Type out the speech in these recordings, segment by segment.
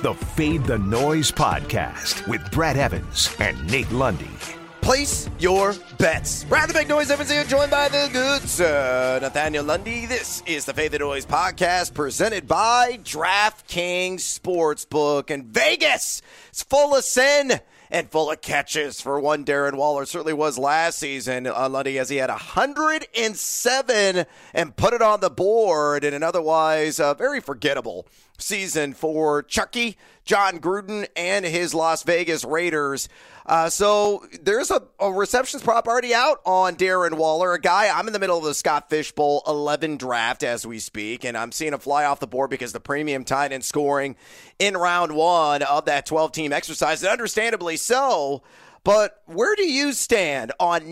the Fade the Noise podcast with Brad Evans and Nate Lundy. Place your bets. Brad the Big Noise Evans here, joined by the good sir Nathaniel Lundy. This is the Fade the Noise podcast presented by DraftKings Sportsbook. And Vegas is full of sin and full of catches for one Darren Waller. It certainly was last season, Lundy, as he had 107 and put it on the board in an otherwise very forgettable season for Chucky, John Gruden, and his Las Vegas Raiders. So there's a receptions prop already out on Darren Waller, a guy. I'm in the middle of the Scott Fish Bowl 11 draft as we speak, and I'm seeing him fly off the board because the premium tight end scoring in round one of that 12-team exercise, and understandably so. But where do you stand on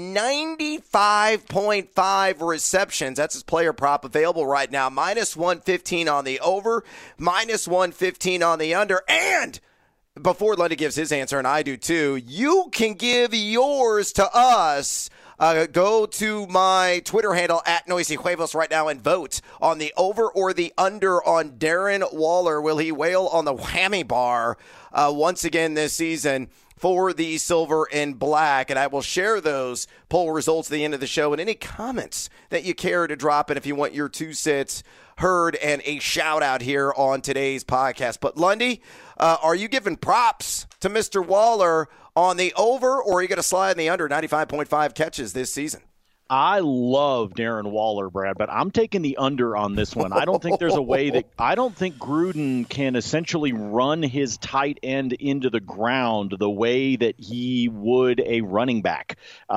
95.5 receptions? That's his player prop available right now. Minus 115 on the over, minus 115 on the under. And before Lundy gives his answer, and I do too, you can give yours to us. Go to my Twitter handle at Noisy Huevos right now and vote on the over or the under on Darren Waller. Will he wail on the whammy bar once again this season for the silver and black? And I will share those poll results at the end of the show and any comments that you care to drop in if you want your 2 cents heard and a shout out here on today's podcast. But Lundy, are you giving props to Mr. Waller on the over, or are you going to slide in the under 95.5 catches this season? I love Darren Waller, Brad, but I'm taking the under on this one. I don't think there's a way that – I don't think Gruden can essentially run his tight end into the ground the way that he would a running back.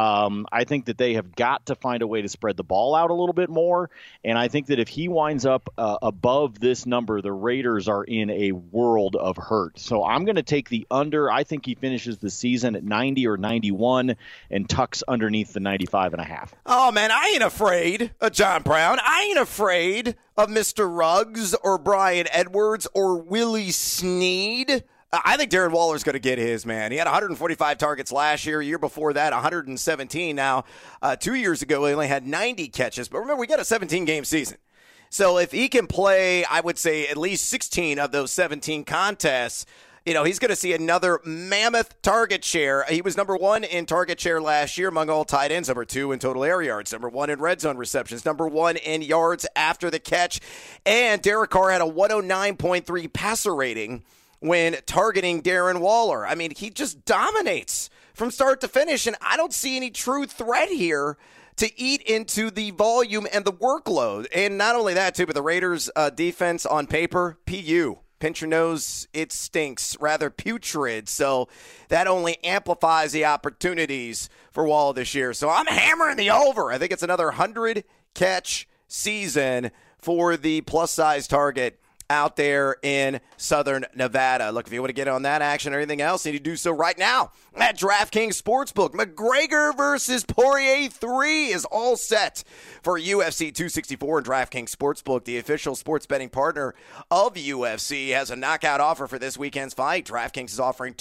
I think that they have got to find a way to spread the ball out a little bit more, and I think that if he winds up above this number, the Raiders are in a world of hurt. So I'm going to take the under. I think he finishes the season at 90 or 91 and tucks underneath the 95.5. Oh, man, I ain't afraid of John Brown. I ain't afraid of Mr. Ruggs or Brian Edwards or Willie Snead. I think Darren Waller's going to get his, man. He had 145 targets last year. Year before that, 117. Now, 2 years ago, he only had 90 catches. But remember, we got a 17-game season. So if he can play, I would say, at least 16 of those 17 contests, you know, he's going to see another mammoth target share. He was number 1 in target share last year among all tight ends, number 2 in total air yards, number 1 in red zone receptions, number 1 in yards after the catch. And Derek Carr had a 109.3 passer rating when targeting Darren Waller. I mean, he just dominates from start to finish, and I don't see any true threat here to eat into the volume and the workload. And not only that, too, but the Raiders' defense on paper, PU. Pinch your nose, it stinks, rather putrid. So that only amplifies the opportunities for Waller this year. So I'm hammering the over. I think it's another 100-catch season for the plus-size target out there in Southern Nevada. Look, if you want to get on that action or anything else, you need to do so right now at DraftKings Sportsbook. McGregor versus Poirier 3 is all set for UFC 264, and DraftKings Sportsbook, the official sports betting partner of UFC, has a knockout offer for this weekend's fight. DraftKings is offering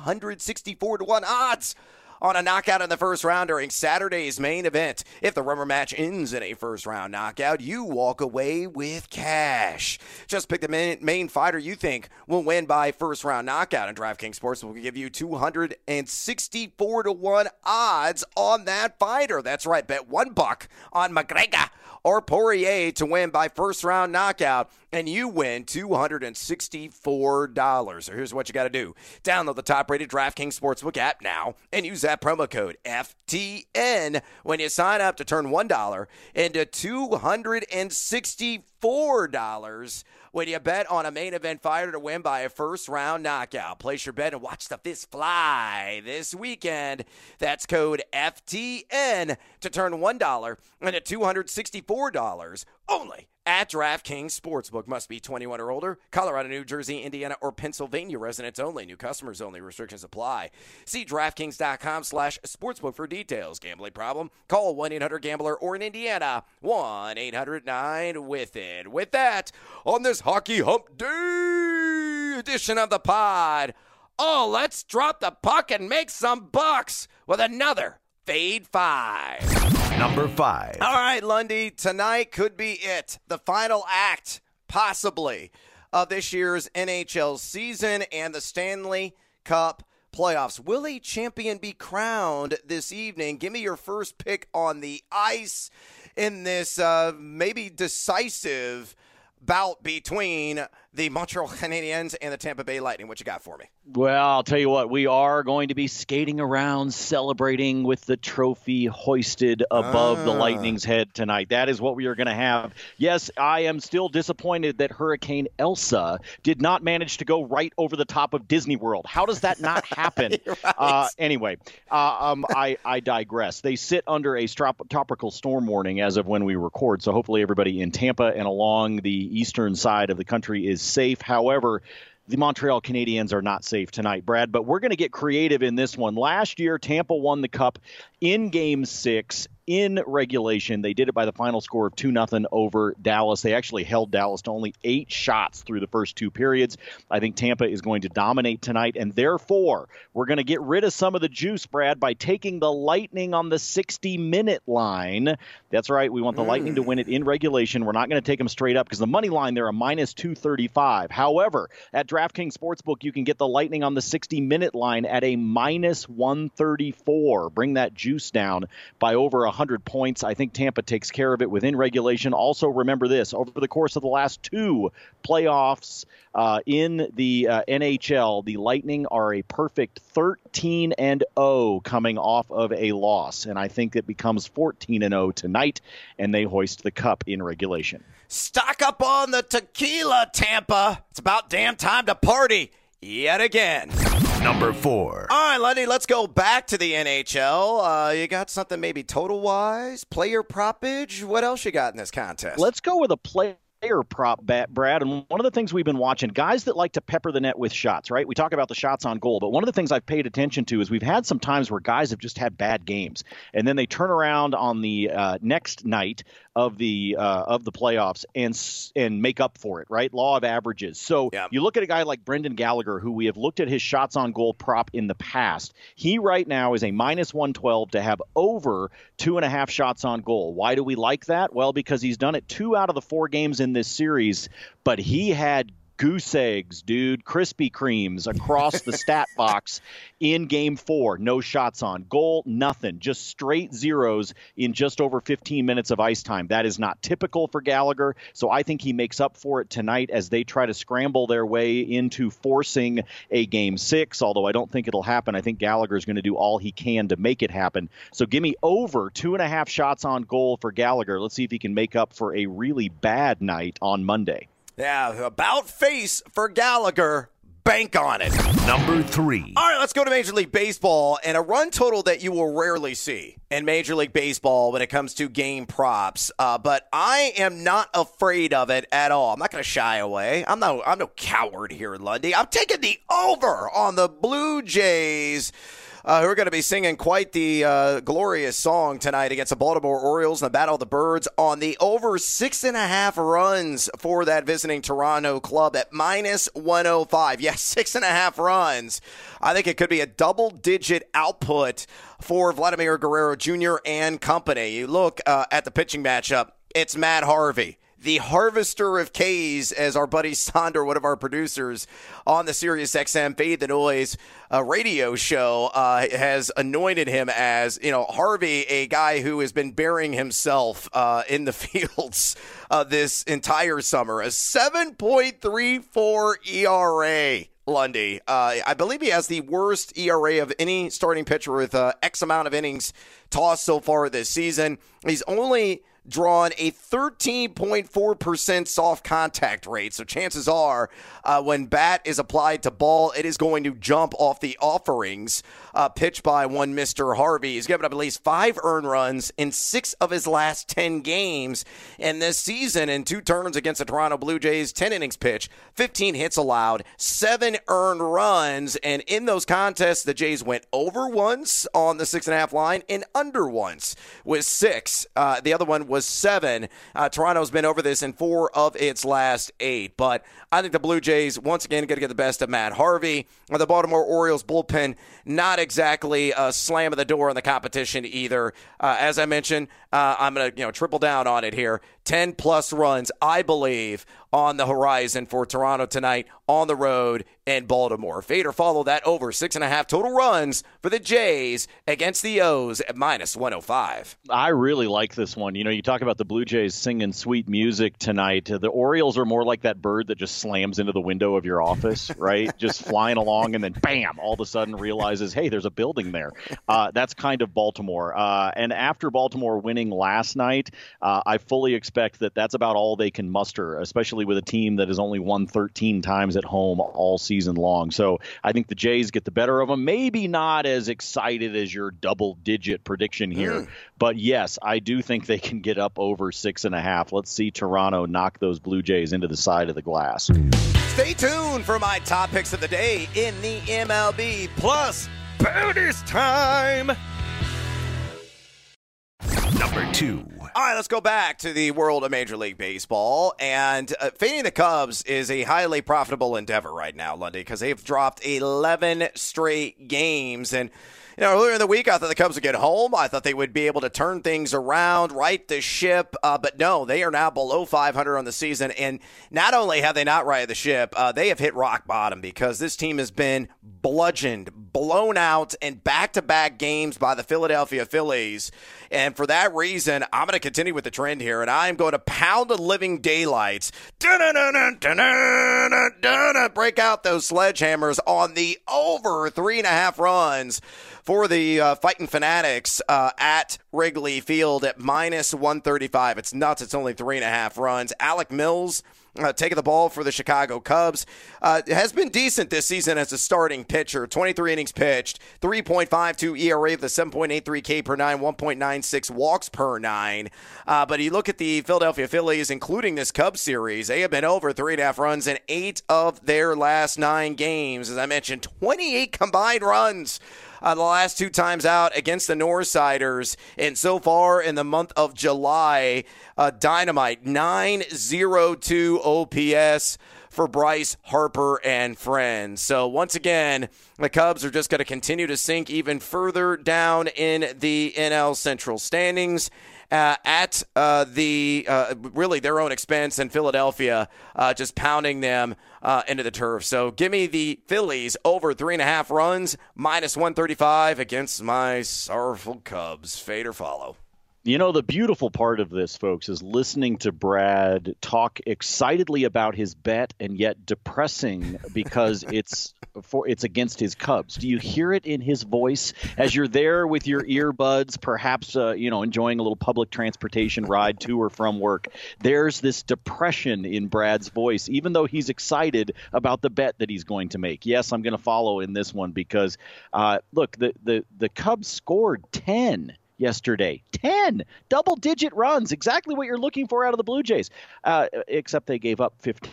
264-1 odds on a knockout in the first round during Saturday's main event. If the rubber match ends in a first-round knockout, you walk away with cash. Just pick the main fighter you think will win by first-round knockout, and DraftKings Sportsbook will give you 264-1 odds on that fighter. That's right, bet $1 on McGregor or Poirier to win by first-round knockout, and you win $264. So here's what you got to do. Download the top-rated DraftKings Sportsbook app now and use that promo code FTN when you sign up to turn $1 into $264 when you bet on a main event fighter to win by a first-round knockout. Place your bet and watch the fist fly this weekend. That's code FTN to turn $1 into $264 only at DraftKings Sportsbook. Must be 21 or older. Colorado, New Jersey, Indiana, or Pennsylvania residents only. New customers only. Restrictions apply. See DraftKings.com/sportsbook for details. Gambling problem? Call 1-800-GAMBLER or in Indiana, 1-800-9-WITH-IT. With that, on this Hockey Hump Day edition of the pod, let's drop the puck and make some bucks with another Fade 5. Number 5. All right, Lundy, tonight could be it. The final act, possibly, of this year's NHL season and the Stanley Cup playoffs. Will a champion be crowned this evening? Give me your first pick on the ice in this maybe decisive bout between the Montreal Canadiens and the Tampa Bay Lightning. What you got for me? Well, I'll tell you what, we are going to be skating around celebrating with the trophy hoisted above the Lightning's head tonight. That is what we are going to have. Yes, I am still disappointed that Hurricane Elsa did not manage to go right over the top of Disney World. How does that not happen? Right. Anyway, I digress. They sit under a tropical storm warning as of when we record, so hopefully everybody in Tampa and along the eastern side of the country is safe. However, the Montreal Canadiens are not safe tonight, Brad, but we're going to get creative in this one. Last year, Tampa won the Cup in Game 6 in regulation. They did it by the final score of 2-0 over Dallas. They actually held Dallas to only 8 shots through the first 2 periods. I think Tampa is going to dominate tonight, and therefore, we're going to get rid of some of the juice, Brad, by taking the Lightning on the 60-minute line. That's right. We want the Lightning to win it in regulation. We're not going to take them straight up because the money line, they're a minus 235. However, at DraftKings Sportsbook, you can get the Lightning on the 60-minute line at a minus 134. Bring that juice down by over 100 points. I think Tampa takes care of it within regulation. Also, remember this, over the course of the last 2 playoffs in the NHL, the Lightning are a perfect 13-0 coming off of a loss. And I think it becomes 14-0 tonight, and they hoist the cup in regulation. Stock up on the tequila, Tampa. It's about damn time to party yet again. Number 4. All right, Lundy, let's go back to the NHL. You got something maybe total-wise, player propage? What else you got in this contest? Let's go with a player prop bet, Brad. And one of the things we've been watching, guys that like to pepper the net with shots, right? We talk about the shots on goal, but one of the things I've paid attention to is we've had some times where guys have just had bad games, and then they turn around on the next night of the playoffs and make up for it, right? Law of averages. So You look at a guy like Brendan Gallagher, who we have looked at his shots on goal prop in the past. He right now is a minus 112 to have over 2.5 shots on goal. Why do we like that? Well, because he's done it 2 out of the 4 games in this series, but he had goose eggs, dude, Krispy Kremes across the stat box in Game 4. No shots on goal, nothing. Just straight zeros in just over 15 minutes of ice time. That is not typical for Gallagher, so I think he makes up for it tonight as they try to scramble their way into forcing a Game 6, although I don't think it'll happen. I think Gallagher's going to do all he can to make it happen. So give me over 2.5 shots on goal for Gallagher. Let's see if he can make up for a really bad night on Monday. Yeah, about face for Gallagher. Bank on it. Number 3. All right, let's go to Major League Baseball and a run total that you will rarely see in Major League Baseball when it comes to game props. But I am not afraid of it at all. I'm not going to shy away. I'm no coward here, Lundy. I'm taking the over on the Blue Jays, who are going to be singing quite the glorious song tonight against the Baltimore Orioles in the Battle of the Birds on the over 6.5 runs for that visiting Toronto club at minus 105. Yes, 6.5 runs. I think it could be a double-digit output for Vladimir Guerrero Jr. and company. You look at the pitching matchup, it's Matt Harvey, the harvester of K's, as our buddy Sonder, one of our producers on the SiriusXM Fade the Noise radio show, has anointed him as, Harvey, a guy who has been burying himself in the fields this entire summer. A 7.34 ERA. Lundy. I believe he has the worst ERA of any starting pitcher with X amount of innings tossed so far this season. He's only drawn a 13.4% soft contact rate. So chances are when bat is applied to ball, it is going to jump off the offerings pitched by one Mr. Harvey. He's given up at least 5 earned runs in 6 of his last 10 games. And this season, in 2 turns against the Toronto Blue Jays, 10 innings pitched, 15 hits allowed, 7 earned runs. And in those contests, the Jays went over once on the 6.5 line and under once with 6. The other one was 7. Toronto's been over this in 4 of its last 8. But I think the Blue Jays, once again, going to get the best of Matt Harvey. The Baltimore Orioles bullpen, not exactly a slam of the door on the competition either. As I mentioned, I'm going to triple down on it here. 10-plus runs, I believe, on the horizon for Toronto tonight on the road in Baltimore. Fade or follow that over 6.5 total runs for the Jays against the O's at -105. I really like this one. You talk about the Blue Jays singing sweet music tonight. The Orioles are more like that bird that just slams into the window of your office, right? Just flying along and then bam, all of a sudden realizes, hey, there's a building there. That's kind of Baltimore. And after Baltimore winning last night, I fully expect that that's about all they can muster, especially with a team that has only won 13 times at home all season long. So I think the Jays get the better of them. Maybe not as excited as your double-digit prediction here, but yes, I do think they can get up over 6.5. Let's see Toronto knock those Blue Jays into the side of the glass. Stay tuned for my top picks of the day in the MLB Plus bonus time. Number 2. All right, let's go back to the world of Major League Baseball. And fading the Cubs is a highly profitable endeavor right now, Lundy, because they've dropped 11 straight games. And earlier in the week, I thought the Cubs would get home. I thought they would be able to turn things around, right the ship. But no, they are now below 500 on the season. And not only have they not righted the ship, they have hit rock bottom because this team has been bludgeoned, blown out in back-to-back games by the Philadelphia Phillies. And for that reason, I'm going to continue with the trend here, and I'm going to pound the living daylights. Break out those sledgehammers on the over 3.5 runs for the Fighting Fanatics at Wrigley Field at -135. It's nuts. It's only 3.5 runs. Alec Mills taking the ball for the Chicago Cubs. Has been decent this season as a starting pitcher. 23 innings pitched, 3.52 ERA with a 7.83 K per 9, 1.96 walks per 9. But you look at the Philadelphia Phillies, including this Cubs series, they have been over 3.5 runs in 8 of their last 9 games. As I mentioned, 28 combined runs the last 2 times out against the Northsiders. And so far in the month of July, dynamite, 902 OPS for Bryce Harper and friends. So once again, the Cubs are just going to continue to sink even further down in the NL Central standings at really their own expense, in Philadelphia just pounding them into the turf. So give me the Phillies over 3.5 runs, -135 against my sorrowful Cubs. Fade or follow. The beautiful part of this, folks, is listening to Brad talk excitedly about his bet and yet depressing because it's against his Cubs. Do you hear it in his voice as you're there with your earbuds, perhaps, enjoying a little public transportation ride to or from work? There's this depression in Brad's voice, even though he's excited about the bet that he's going to make. Yes, I'm going to follow in this one because, look, the Cubs scored 10 yesterday. 10 double-digit runs, exactly what you're looking for out of the Blue Jays, except they gave up 15.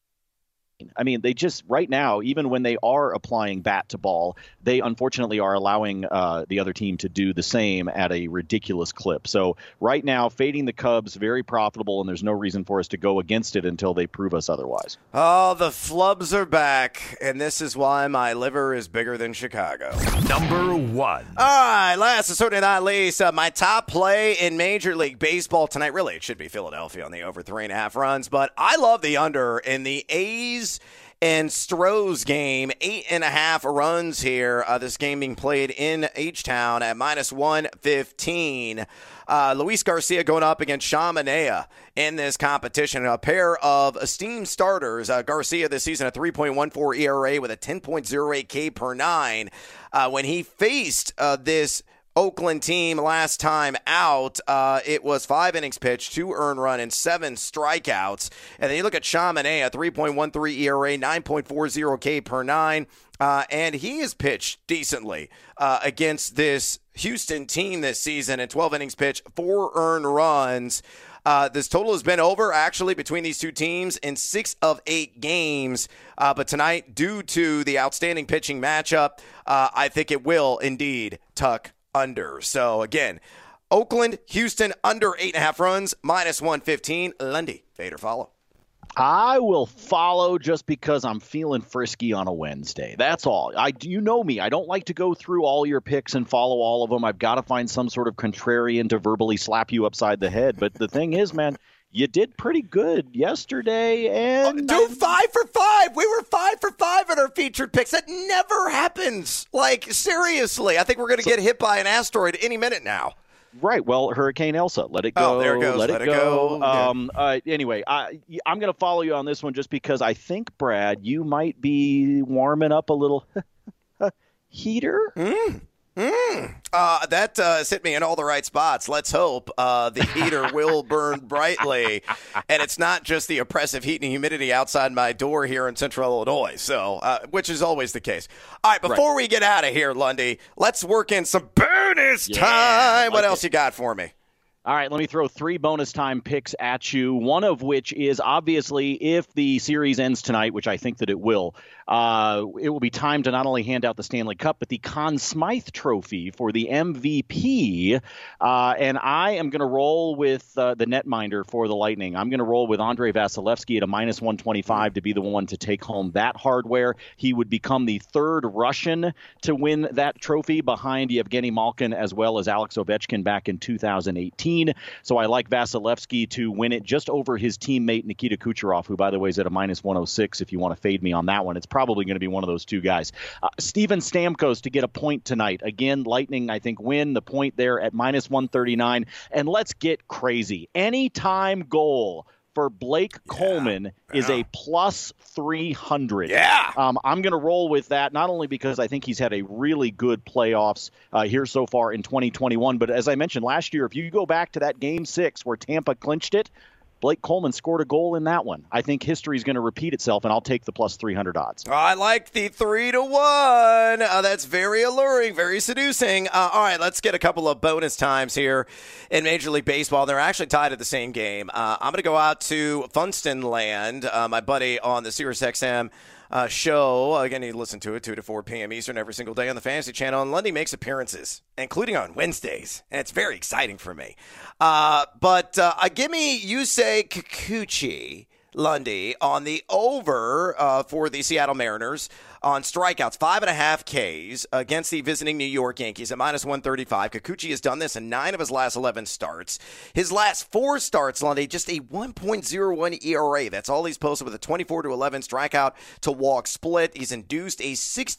I mean, they just right now, even when they are applying bat to ball, they unfortunately are allowing the other team to do the same at a ridiculous clip. So right now, fading the Cubs, very profitable, and there's no reason for us to go against it until they prove us otherwise. Oh, the flubs are back, and this is why my liver is bigger than Chicago. Number 1. All right, last and certainly not least, my top play in Major League Baseball tonight. Really, it should be Philadelphia on the over 3.5 runs, but I love the under in the A's and Stros game, 8.5 runs here. This game being played in H-Town at -115. Luis Garcia going up against Sean Manaea in this competition. A pair of esteemed starters. Garcia this season a 3.14 ERA with a 10.08 K per 9. When he faced this Oakland team last time out, it was 5 innings pitched, 2 earned run, and 7 strikeouts. And then you look at Sean Manaea, 3.13 ERA, 9.40 K per 9, and he has pitched decently against this Houston team this season in 12 innings pitched, 4 earned runs. This total has been over, actually, between these two teams in 6 of 8 games. But tonight, due to the outstanding pitching matchup, I think it will indeed tuck under. So, again, Oakland, Houston, under 8.5 runs, -115. Lundy, fade or follow? I will follow just because I'm feeling frisky on a Wednesday. That's all. You know me. I don't like to go through all your picks and follow all of them. I've got to find some sort of contrarian to verbally slap you upside the head. But the thing is, man, You did pretty good yesterday, and Dude, 5 for 5. We were 5 for 5 in our featured picks. That never happens. Like, seriously, I think we're going to get hit by an asteroid any minute now. Right. Well, Hurricane Elsa. Let it go. Oh, there it goes. Let it go. Yeah. Anyway, I'm going to follow you on this one just because I think, Brad, you might be warming up a little heater. That hit me in all the right spots. Let's hope the heater will burn brightly. And it's not just the oppressive heat and humidity outside my door here in central Illinois, so which is always the case. All right, before we get out of here, Lundy, let's work in some bonus time. What else you got for me? All right, let me throw 3 bonus time picks at you, one of which is obviously if the series ends tonight, which I think that it will be time to not only hand out the Stanley Cup, but the Conn Smythe Trophy for the MVP. And I am going to roll with the netminder for the Lightning. I'm going to roll with Andrei Vasilevsky at a -125 to be the one to take home that hardware. He would become the 3rd Russian to win that trophy behind Yevgeny Malkin as well as Alex Ovechkin back in 2018. So I like Vasilevsky to win it just over his teammate Nikita Kucherov, who, by the way, is at a -106 if you want to fade me on that one. It's probably going to be one of those two guys. Steven Stamkos to get a point tonight. Again, Lightning, I think, win the point there at -139. And let's get crazy. Anytime goal for Blake Coleman is a +300. Yeah. I'm going to roll with that, not only because I think he's had a really good playoffs here so far in 2021, but as I mentioned last year, if you go back to that Game 6 where Tampa clinched it, Blake Coleman scored a goal in that one. I think history is going to repeat itself, and I'll take the +300 odds. I like the 3-1. That's very alluring, very seducing. All right, let's get a couple of bonus times here in Major League Baseball. They're actually tied at the same game. I'm going to go out to Funston Land, my buddy on the SiriusXM show. Again, you listen to it 2 to 4 p.m. Eastern every single day on the Fantasy Channel. And Lundy makes appearances, including on Wednesdays. And it's very exciting for me. But give me Yusei Kikuchi, Lundy, on the over for the Seattle Mariners on strikeouts, 5.5 Ks against the visiting New York Yankees at -135. Kikuchi has done this in 9 of his last 11 starts. His last 4 starts, Lundy, just a 1.01 ERA. That's all he's posted with a 24-11 strikeout to walk split. He's induced a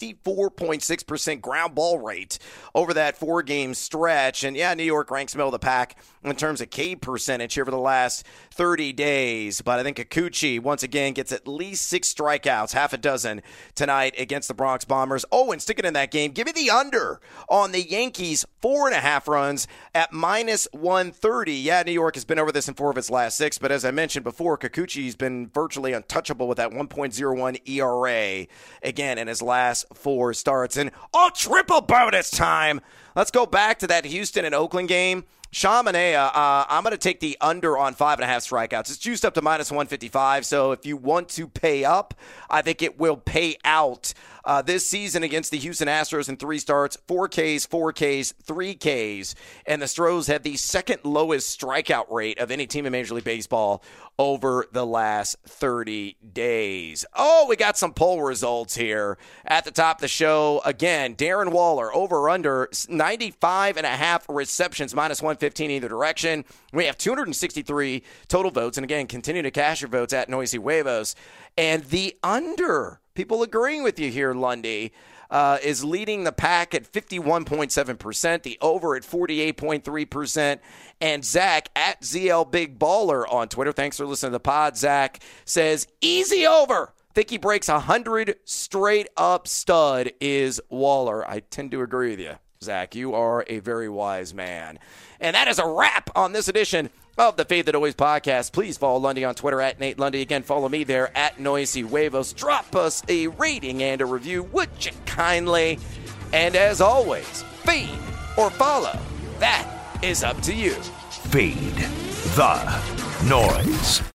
64.6% ground ball rate over that 4-game stretch. And yeah, New York ranks middle of the pack in terms of K percentage here for the last 30 days. But I think Kikuchi, once again, gets at least 6 strikeouts, half a dozen tonight against the Bronx Bombers. Oh, and sticking in that game, give me the under on the Yankees, 4.5 runs at -130. Yeah, New York has been over this in 4 of its last 6, but as I mentioned before, Kikuchi's been virtually untouchable with that 1.01 ERA, again, in his last 4 starts. And triple bonus time. Let's go back to that Houston and Oakland game. Sean Manaea, I'm going to take the under on 5.5 strikeouts. It's juiced up to -155, so if you want to pay up, I think it will pay out. This season against the Houston Astros in 3 starts, 4 Ks, 4 Ks, 3 Ks, and the Stros had the second lowest strikeout rate of any team in Major League Baseball over the last 30 days. Oh, we got some poll results here at the top of the show. Again, Darren Waller, over/under 95.5 receptions, -115 either direction. We have 263 total votes, and again, continue to cast your votes at Noisy Huevos. And the under, people agreeing with you here, Lundy, is leading the pack at 51.7%, the over at 48.3%, and Zach at ZL Big Baller on Twitter, thanks for listening to the pod, Zach, says easy over. Think he breaks 100 straight up stud is Waller. I tend to agree with you, Zach. You are a very wise man. And that is a wrap on this edition of the Fade That Always podcast. Please follow Lundy on Twitter at Nate Lundy. Again, follow me there at Noisy Huevos. Drop us a rating and a review, would you kindly? And as always, feed or follow. That is up to you. Fade the noise.